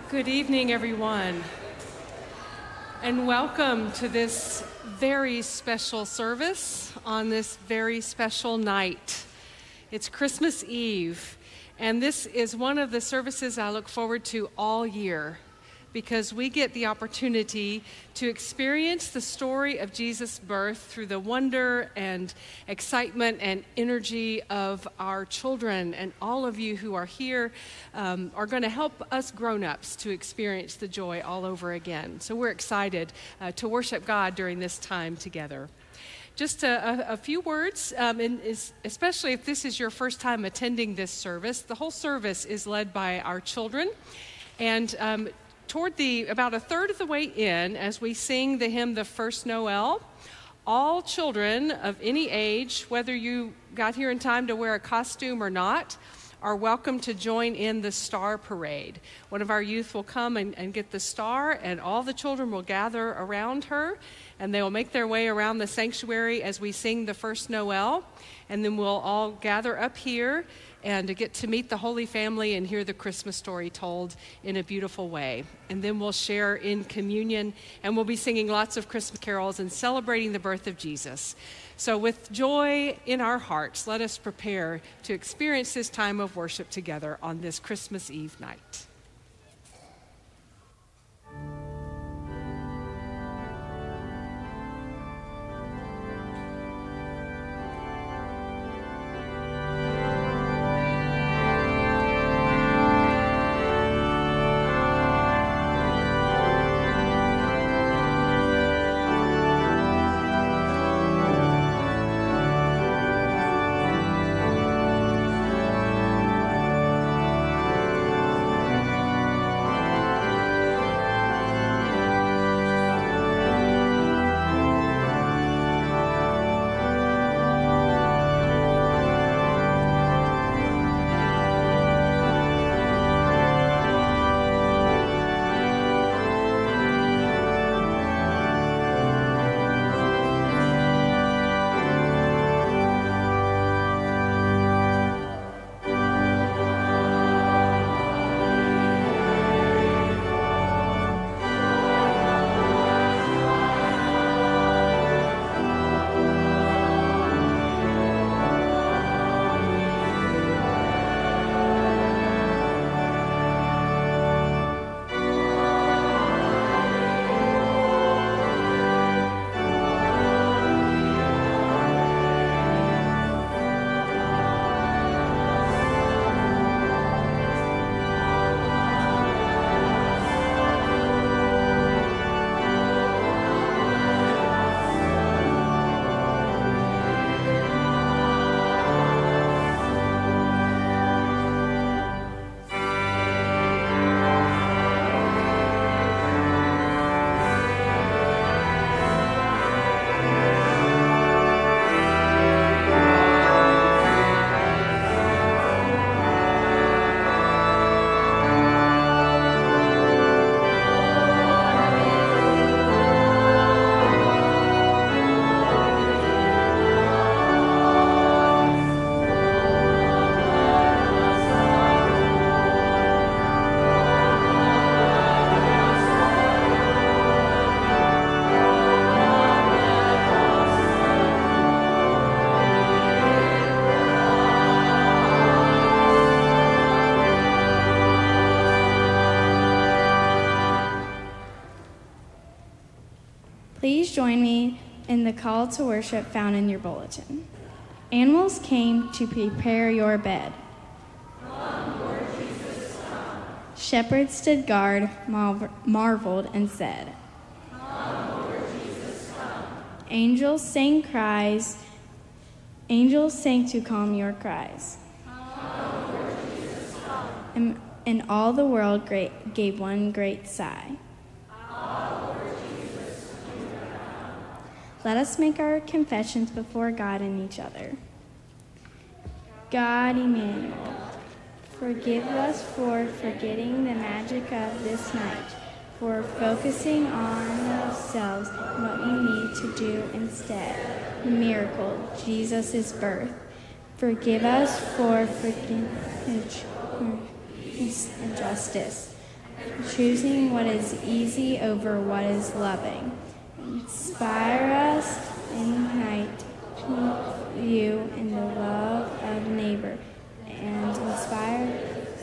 Good evening, everyone, and welcome to this very special service on this very special night. It's Christmas Eve, and this is one of the services I look forward to all year because we get the opportunity to experience the story of Jesus' birth through the wonder and excitement and energy of our children. And all of you who are here are going to help us grown-ups to experience the joy all over again. So we're excited to worship God during this time together. Just a few words, especially if this is your first time attending this service. The whole service is led by our children, and toward about a third of the way in, as we sing the hymn, The First Noel, all children of any age, whether you got here in time to wear a costume or not, are welcome to join in the star parade. One of our youth will come and get the star, and all the children will gather around her, and they will make their way around the sanctuary as we sing The First Noel, and then we'll all gather up here and to get to meet the Holy Family and hear the Christmas story told in a beautiful way. And then we'll share in communion, and we'll be singing lots of Christmas carols and celebrating the birth of Jesus. So with joy in our hearts, let us prepare to experience this time of worship together on this Christmas Eve night. Please join me in the call to worship found in your bulletin. Animals came to prepare your bed. Come, Lord Jesus, come. Shepherds stood guard, marveled, and said, Come, Lord Jesus, come. Angels sang to calm your cries. Come, Lord Jesus, come. And all the world gave one great sigh. Let us make our confessions before God and each other. God, Emmanuel, forgive us for forgetting the magic of this night, for focusing on ourselves and what we need to do instead. The miracle, Jesus' birth. Forgive us for forgiveness and justice. choosing what is easy over what is loving. Inspire us, ignite you in the love of neighbor, and inspire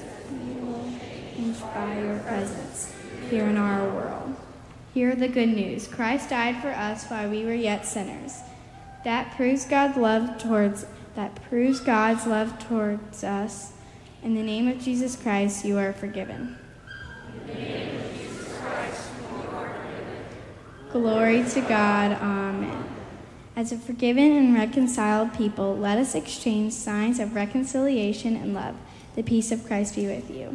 your presence here in our world. Hear the good news. Christ died for us while we were yet sinners. That proves God's love towards us. In the name of Jesus Christ, you are forgiven. In the name of Jesus Christ, you are forgiven. Glory to God. Amen. As a forgiven and reconciled people, let us exchange signs of reconciliation and love. The peace of Christ be with you.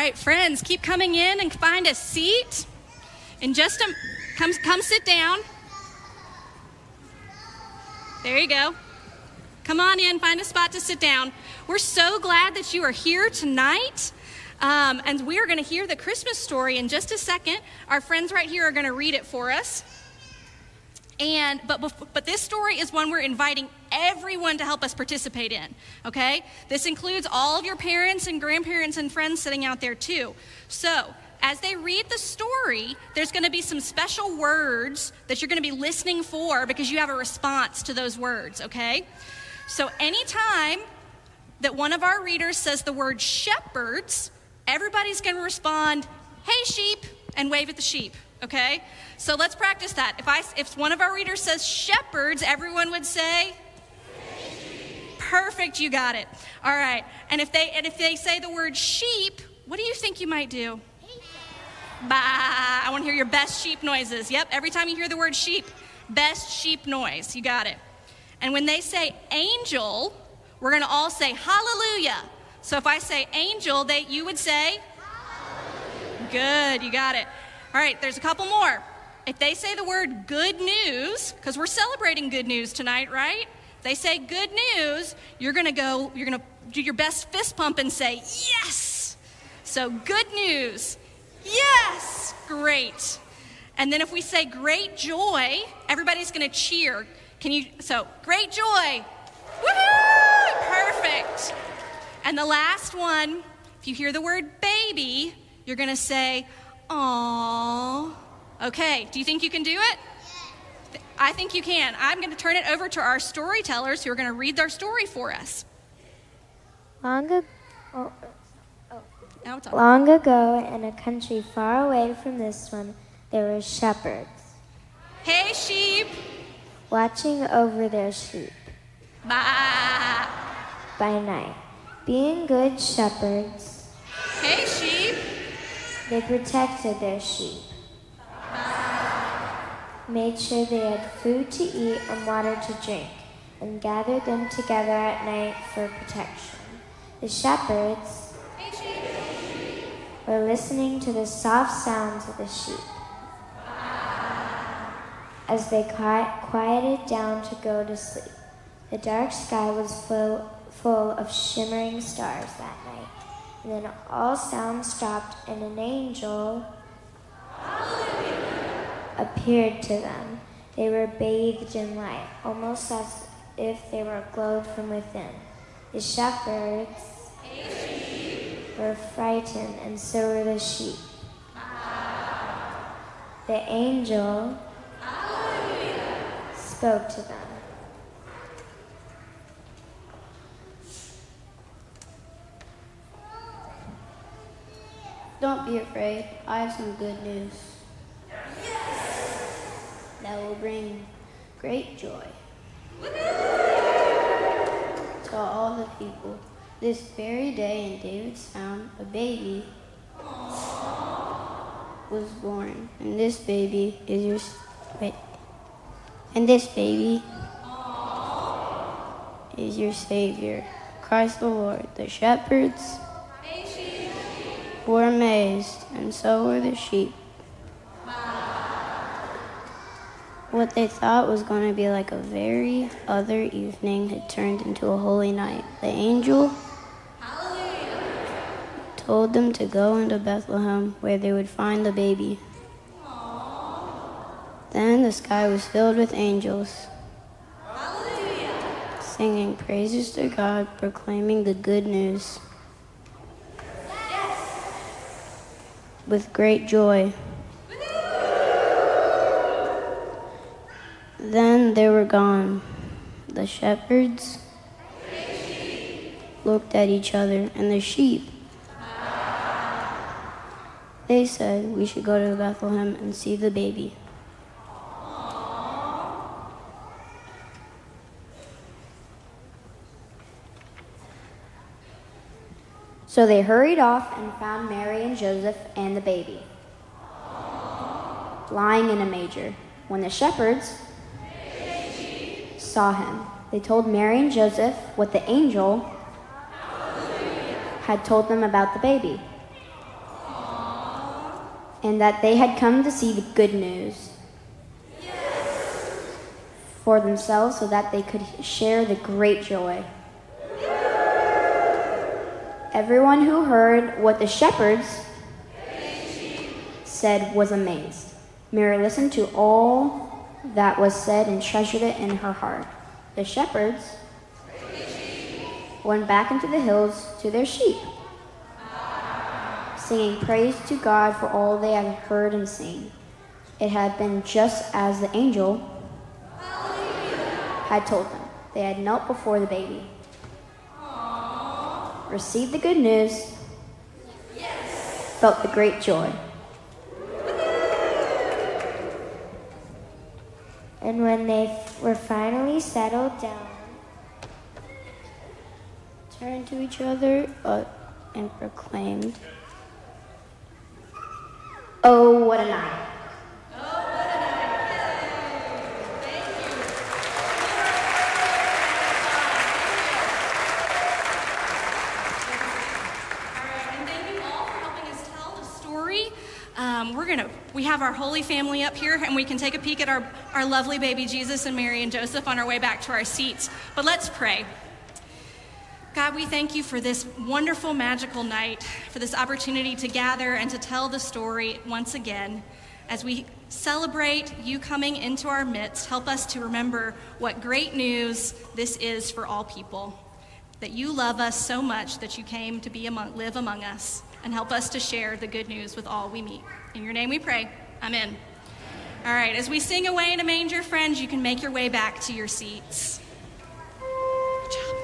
right, friends, keep coming in and find a seat. And just come sit down. There you go. Come on in, find a spot to sit down. We're so glad that you are here tonight. And we are going to hear the Christmas story in just a second. Our friends right here are going to read it for us. But this story is one we're inviting everyone to help us participate in, okay? This includes all of your parents and grandparents and friends sitting out there too. So, as they read the story, there's going to be some special words that you're going to be listening for because you have a response to those words, okay? So anytime that one of our readers says the word shepherds, everybody's going to respond, "Hey, sheep," and wave at the sheep, okay? So let's practice that. If one of our readers says shepherds, everyone would say, perfect, you got it. All right. And if they say the word sheep, what do you think you might do? Bah, I want to hear your best sheep noises. Yep, every time you hear the word sheep, best sheep noise. You got it. And when they say angel, we're going to all say hallelujah. So if I say angel, you would say hallelujah. Good, you got it. All right, there's a couple more. If they say the word good news, because we're celebrating good news tonight, right? If they say good news, you're going to do your best fist pump and say yes. So good news. Yes! Great. And then if we say great joy, everybody's going to cheer. So, great joy. Woohoo! Perfect. And the last one, if you hear the word baby, you're going to say, aww. Okay, do you think you can do it? I think you can. I'm going to turn it over to our storytellers who are going to read their story for us. Long ago, in a country far away from this one, there were shepherds. Hey, sheep. Watching over their sheep. Bah. By night. Being good shepherds. Hey, sheep. They protected their sheep. Made sure they had food to eat and water to drink, and gathered them together at night for protection. The shepherds were listening to the soft sounds of the sheep as they quieted down to go to sleep. The dark sky was full of shimmering stars that night, and then all sound stopped, and an angel appeared to them. They were bathed in light, almost as if they were glowed from within. The shepherds were frightened, and so were the sheep. The angel spoke to them. Don't be afraid. I have some good news. That will bring great joy to all the people. This very day in David's town, a baby was born, and this baby is your Savior, Christ the Lord. The shepherds were amazed, and so were the sheep. What they thought was going to be like a very other evening had turned into a holy night. The angel told them to go into Bethlehem where they would find the baby. Then the sky was filled with angels singing praises to God, proclaiming the good news with great joy. Then they were gone. The shepherds looked at each other, and the sheep, they said, "We should go to Bethlehem and see the baby." So they hurried off and found Mary and Joseph and the baby lying in a manger. When the shepherds saw him, they told Mary and Joseph what the angel had told them about the baby. and that they had come to see the good news for themselves so that they could share the great joy. Everyone who heard what the shepherds said was amazed. Mary listened to all that was said and treasured it in her heart. The shepherds went back into the hills to their sheep, singing praise to God for all they had heard and seen. It had been just as the angel had told them. They had knelt before the baby, received the good news, felt the great joy. And when they were finally settled down, Turned to each other and proclaimed, Oh, what a night. We have our Holy Family up here, and we can take a peek at our lovely baby Jesus and Mary and Joseph on our way back to our seats. But let's pray. God, we thank you for this wonderful, magical night, for this opportunity to gather and to tell the story once again. As we celebrate you coming into our midst, help us to remember what great news this is for all people, that you love us so much that you came to live among us, and help us to share the good news with all we meet. In your name we pray. Amen. All right, as we sing Away in a Manger, friends, you can make your way back to your seats. Good job.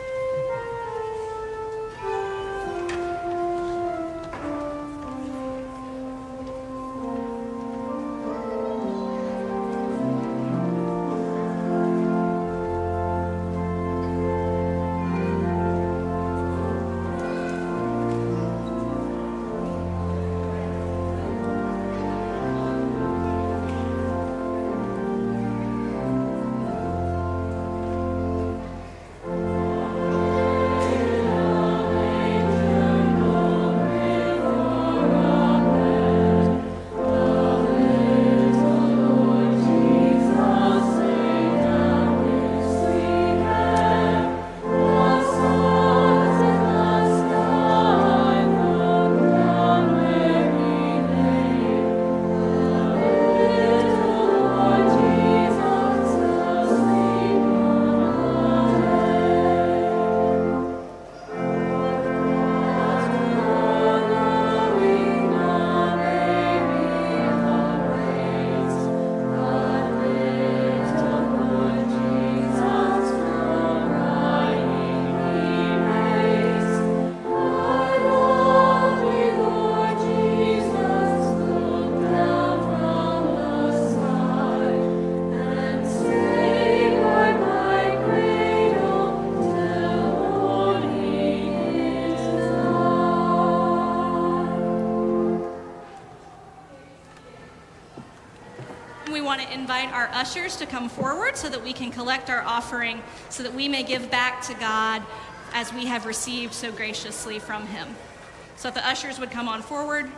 Invite our ushers to come forward so that we can collect our offering, so that we may give back to God as we have received so graciously from him. So if the ushers would come on forward.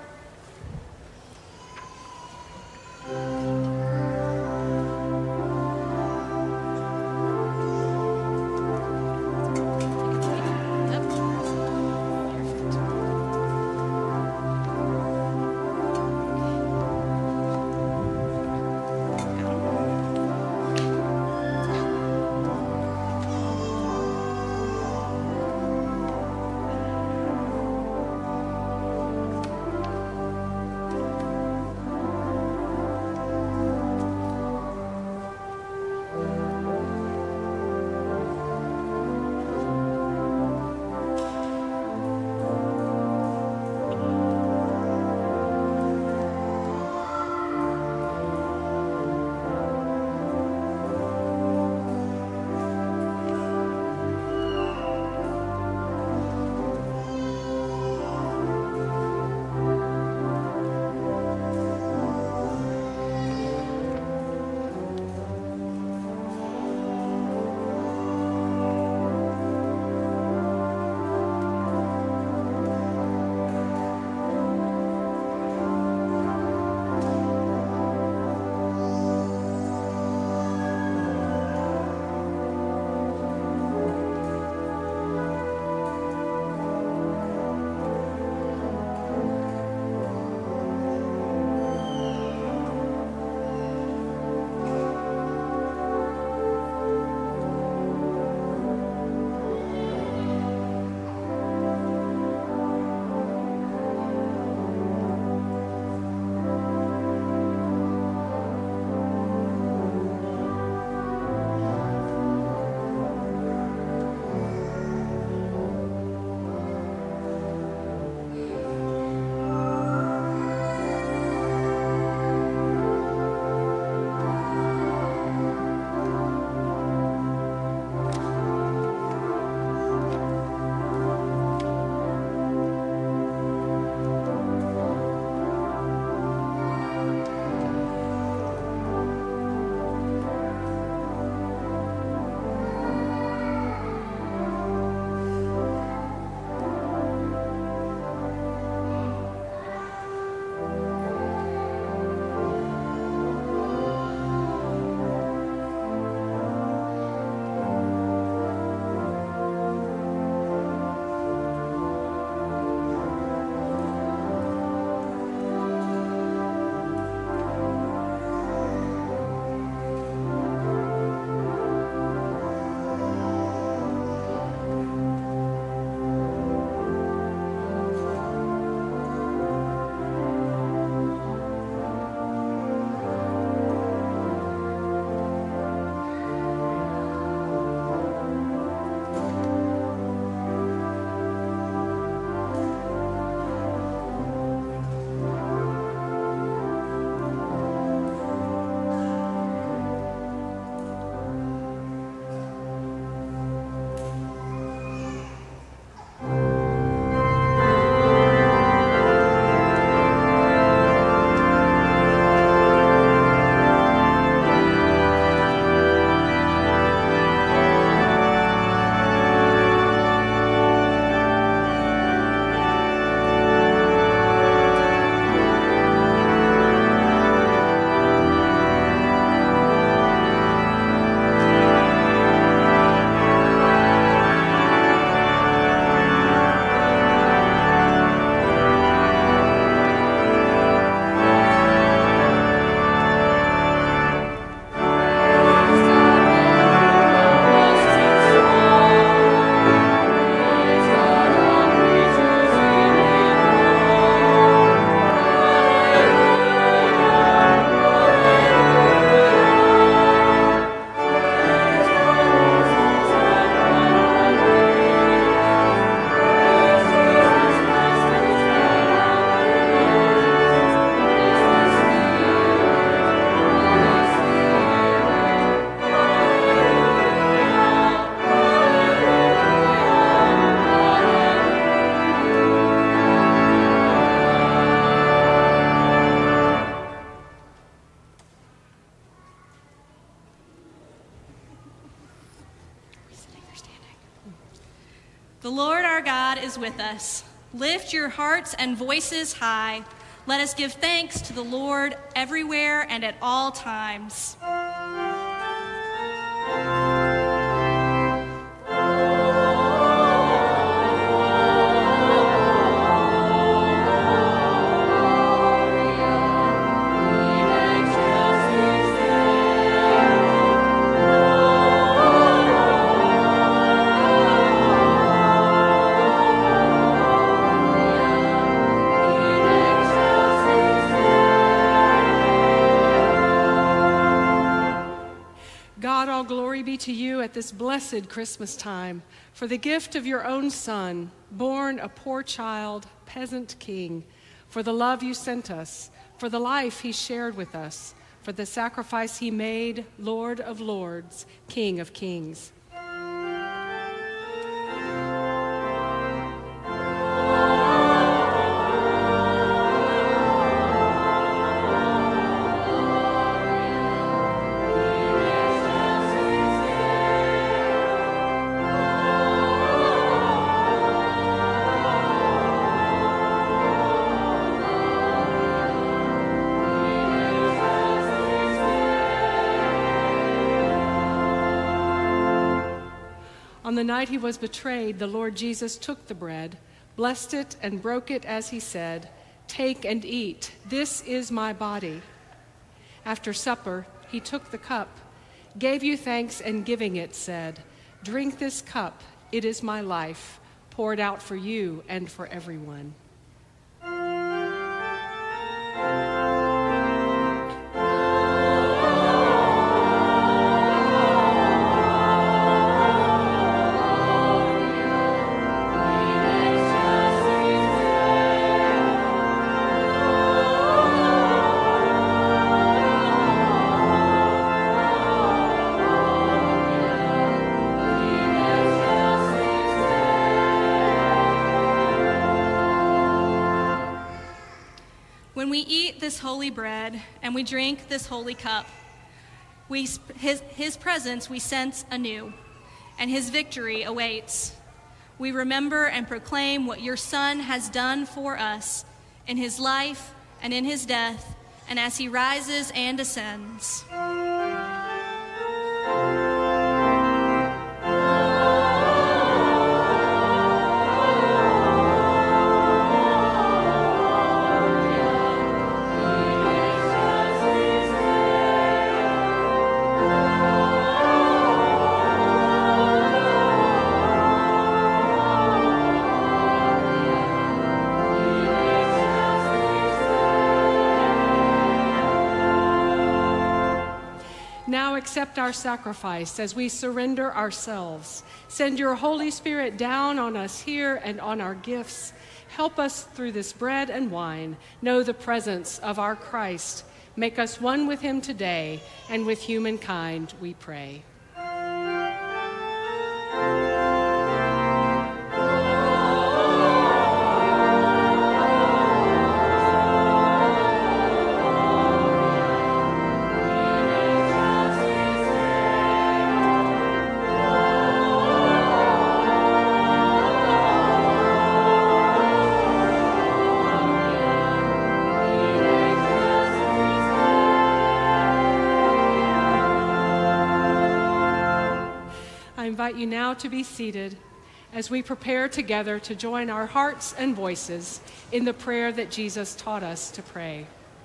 The Lord our God is with us. Lift your hearts and voices high. Let us give thanks to the Lord everywhere and at all times. To you at this blessed Christmas time, for the gift of your own Son, born a poor child, peasant king, for the love you sent us, for the life he shared with us, for the sacrifice he made, Lord of lords, King of kings. On the night he was betrayed, the Lord Jesus took the bread, blessed it, and broke it as he said, "Take and eat. This is my body." After supper, he took the cup, gave you thanks, and giving it, said, "Drink this cup. It is my life, poured out for you and for everyone." When we eat this holy bread and we drink this holy cup, his presence we sense anew, and his victory awaits. We remember and proclaim what your Son has done for us in his life and in his death, and as he rises and ascends. Now accept our sacrifice as we surrender ourselves. Send your Holy Spirit down on us here and on our gifts. Help us through this bread and wine know the presence of our Christ. Make us one with him today and with humankind, we pray. I invite you now to be seated as we prepare together to join our hearts and voices in the prayer that Jesus taught us to pray.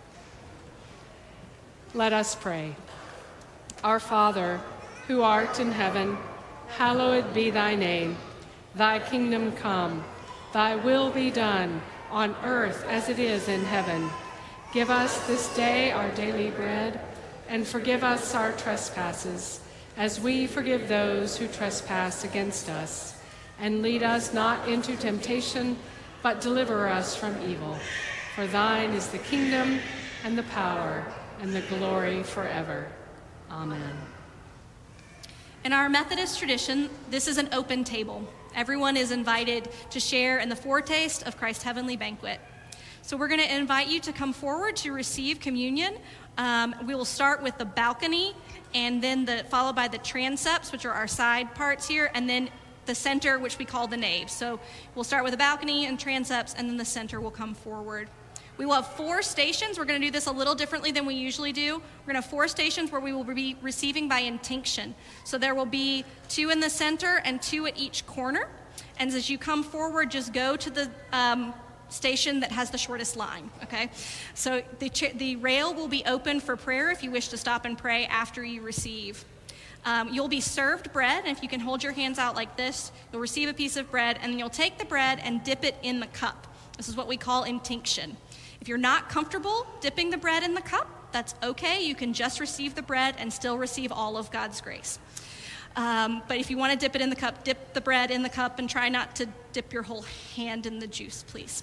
Let us pray. Our Father, who art in heaven, hallowed be thy name. Thy kingdom come, thy will be done on earth as it is in heaven. Give us this day our daily bread, and forgive us our trespasses, as we forgive those who trespass against us. And lead us not into temptation, but deliver us from evil. For thine is the kingdom, and the power, and the glory forever. Amen. In our Methodist tradition, this is an open table. Everyone is invited to share in the foretaste of Christ's heavenly banquet. So we're going to invite you to come forward to receive communion. We will start with the balcony, and then followed by the transepts, which are our side parts here, and then the center, which we call the nave. So we'll start with a balcony and transepts, and then the center will come forward. We will have 4 stations. We're going to do this a little differently than we usually do. We're going to have 4 stations where we will be receiving by intinction. So there will be 2 in the center and 2 at each corner. And as you come forward, just go to the station that has the shortest line, okay? So the rail will be open for prayer if you wish to stop and pray after you receive. You'll be served bread, and if you can hold your hands out like this, you'll receive a piece of bread, and then you'll take the bread and dip it in the cup. This is what we call intinction. If you're not comfortable dipping the bread in the cup, that's okay. You can just receive the bread and still receive all of God's grace. But if you want to dip it in the cup, dip the bread in the cup and try not to dip your whole hand in the juice, please.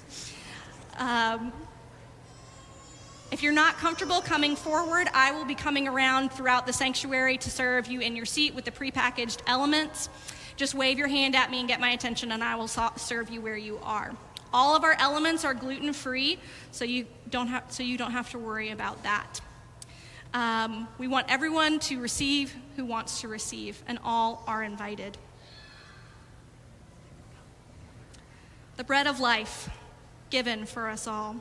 If you're not comfortable coming forward, I will be coming around throughout the sanctuary to serve you in your seat with the prepackaged elements. Just wave your hand at me and get my attention, and I will serve you where you are. All of our elements are gluten-free, so you don't have to worry about that. We want everyone to receive who wants to receive, and all are invited. The bread of life given for us all,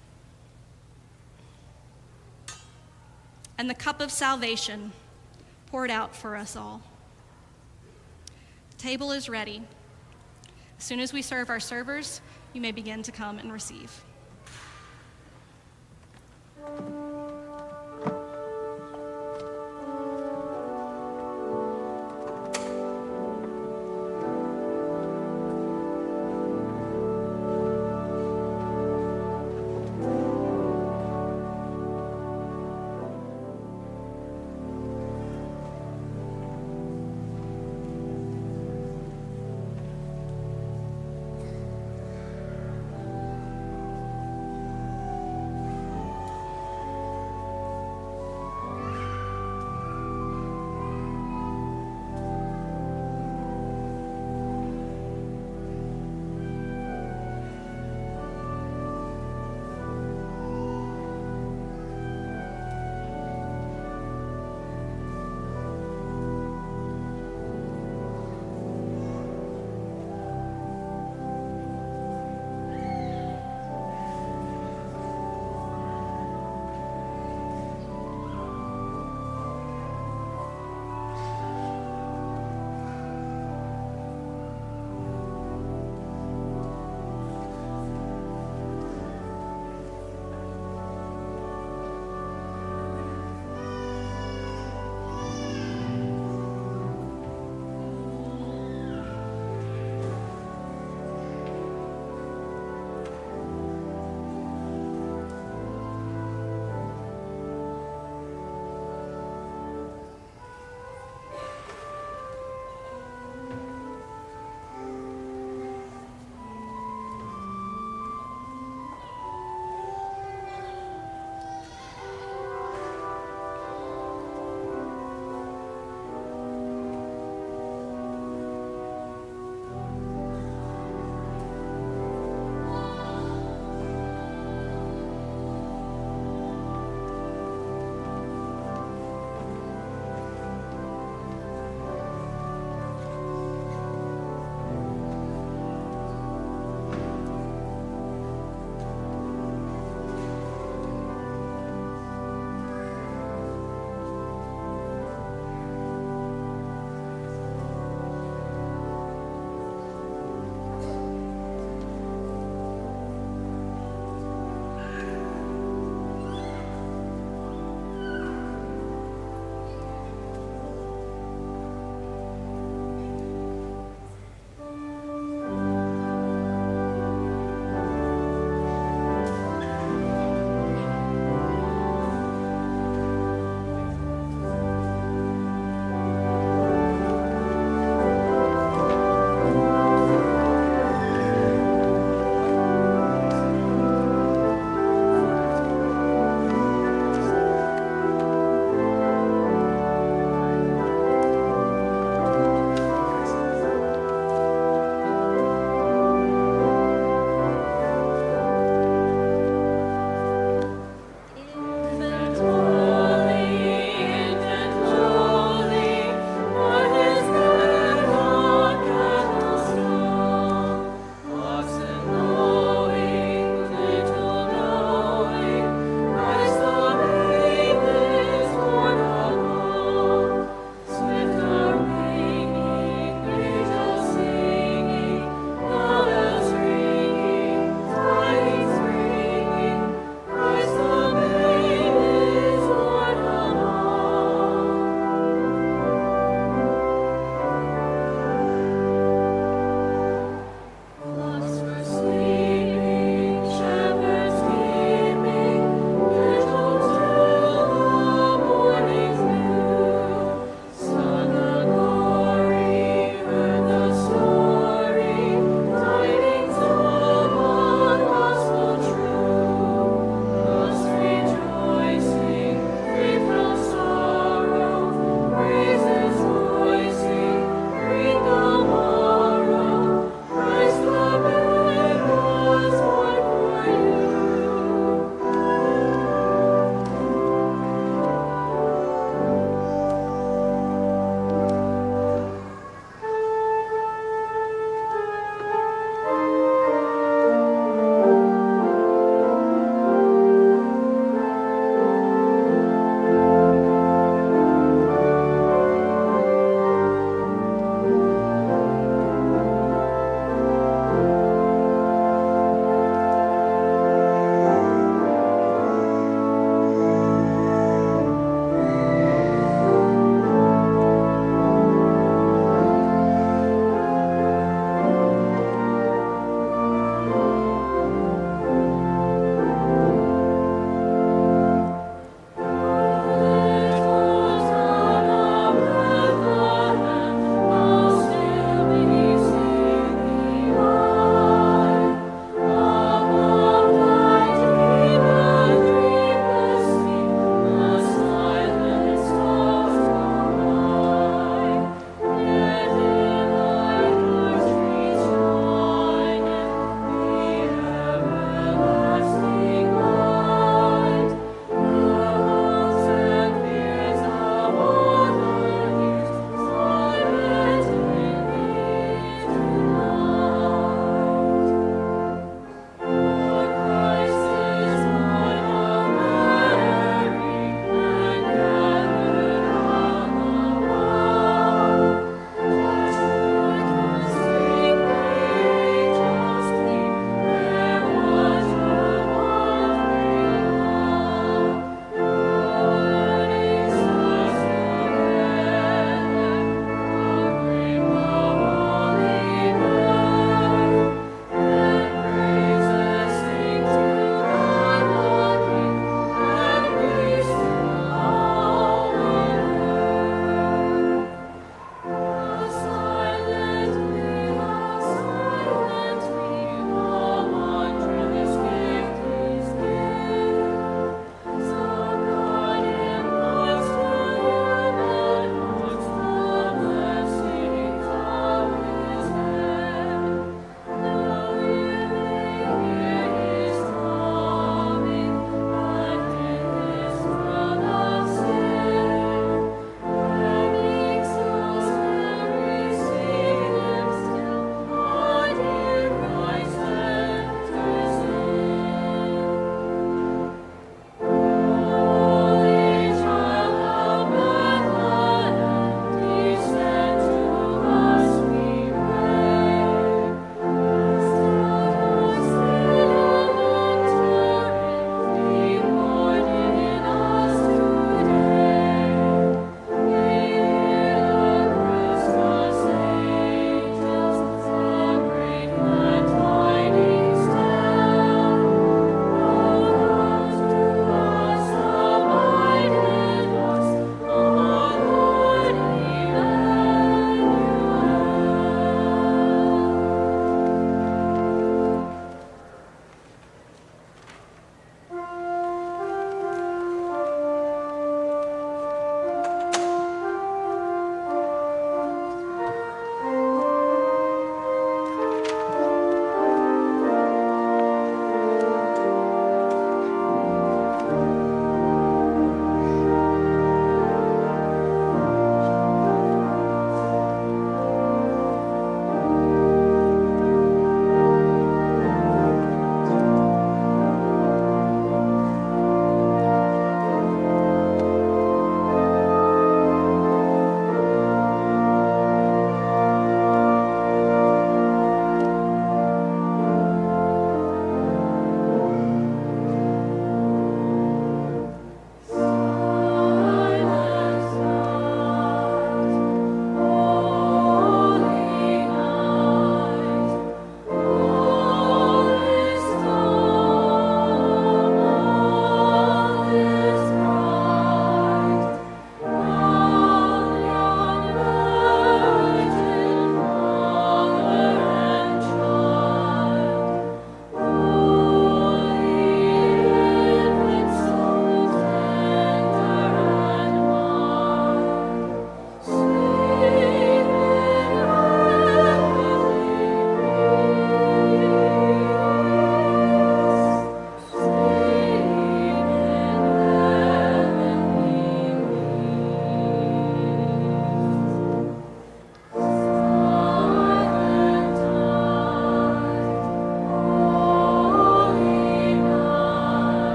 and the cup of salvation poured out for us all. The table is ready. As soon as we serve our servers, you may begin to come and receive.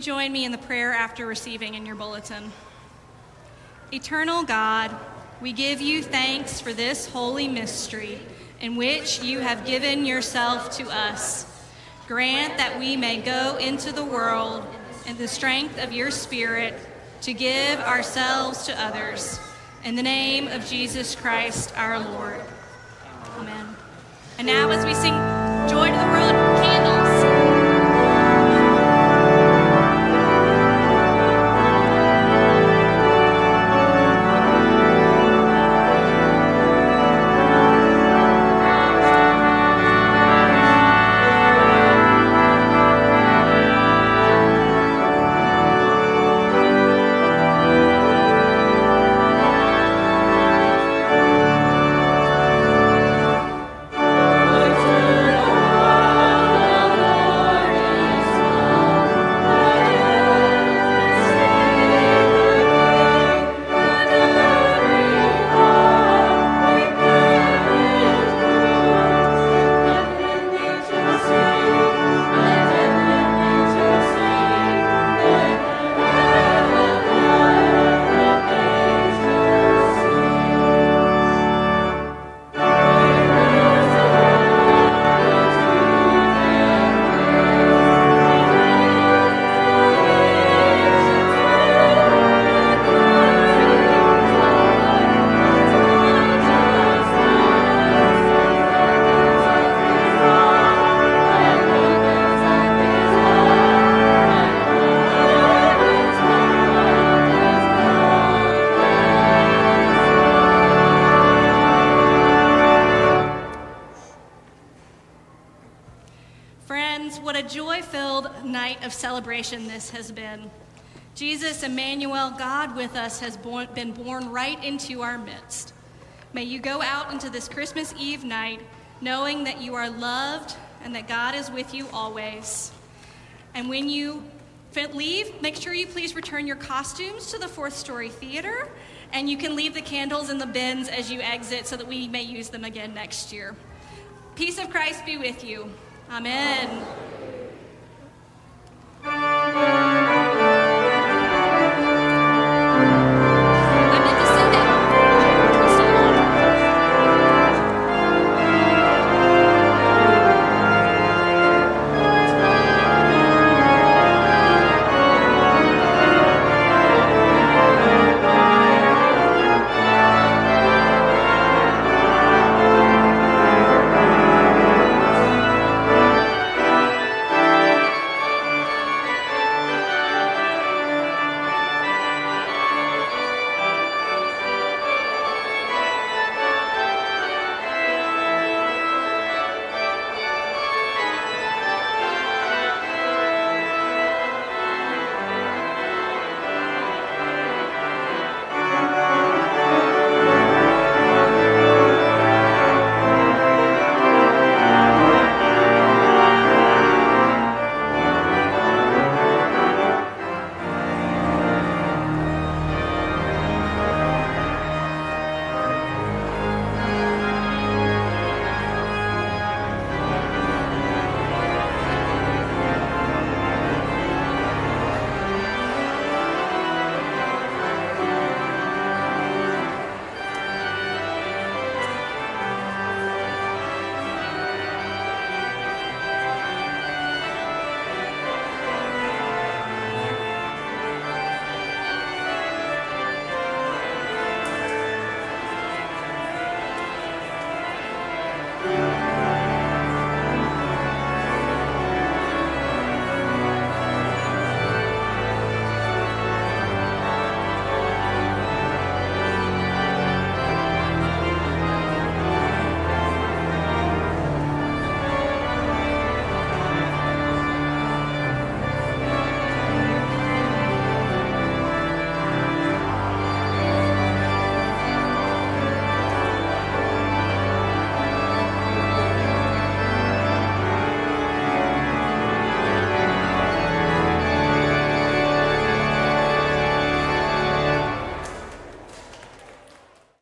join me in the prayer after receiving in your bulletin? Eternal God, we give you thanks for this holy mystery in which you have given yourself to us. Grant that we may go into the world in the strength of your Spirit to give ourselves to others. In the name of Jesus Christ, our Lord. Amen. And now as we sing Joy to the World, candles. Celebration this has been. Jesus, Emmanuel, God with us, has been born right into our midst. May you go out into this Christmas Eve night knowing that you are loved and that God is with you always. And when you leave, make sure you please return your costumes to the Fourth Story Theater, and you can leave the candles in the bins as you exit so that we may use them again next year. Peace of Christ be with you. Amen.